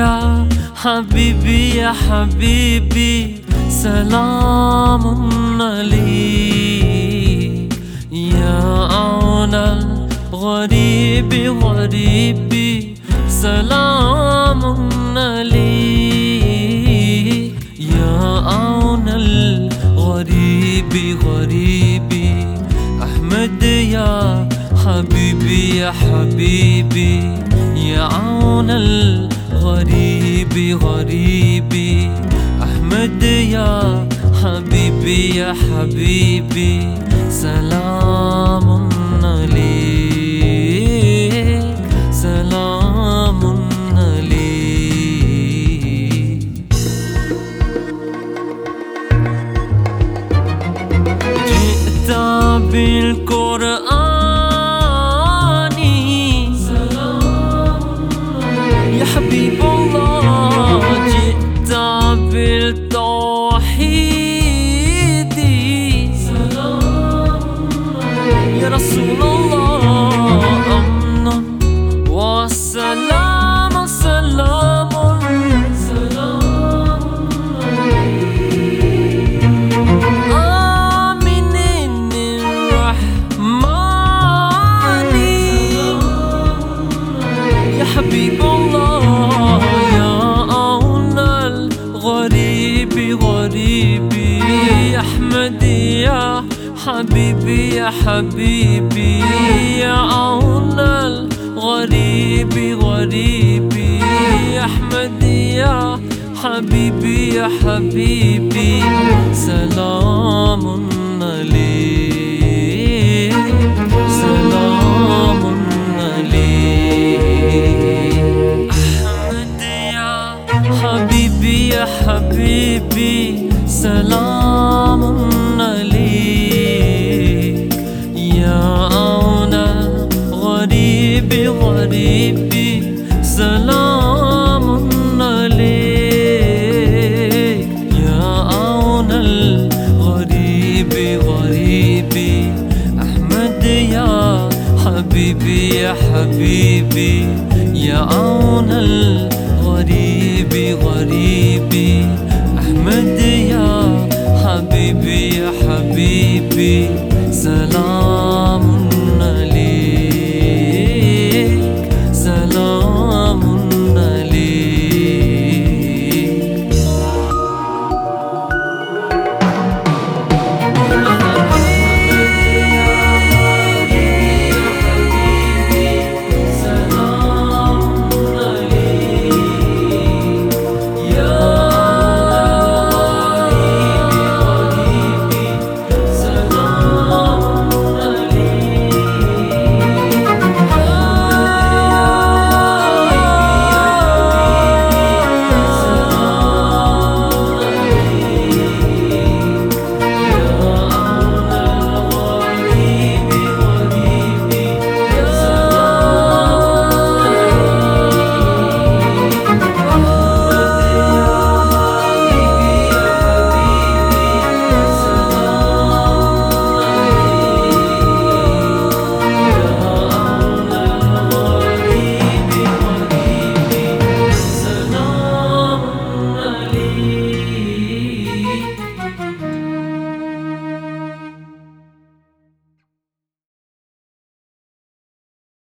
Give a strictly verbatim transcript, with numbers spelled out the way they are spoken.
يا حبيبي يا حبيبي سلام عليك يا عون الغريب غريبي سلام عليك يا عون الغريب غريبي أحمد يا حبيبي يا حبيبي يا عون الغريب غريبي أحمد يا حبيبي يا حبيبي سلام عليك سلام عليك. جئت بالقرآن يا حبيب الله، جئت بالتوحيد يا رسول الله، أمنا والسلام سلام سلام آمين الرحمن يا حبيب الله يا عون الغريب غريبي أحمد يا حبيبي يا حبيبي يا عون الغريب غريبي أحمد يا حبيبي يا حبيبي سلام عليك سلام عليك. أحمد يا حبيبي يا حبيبي سلام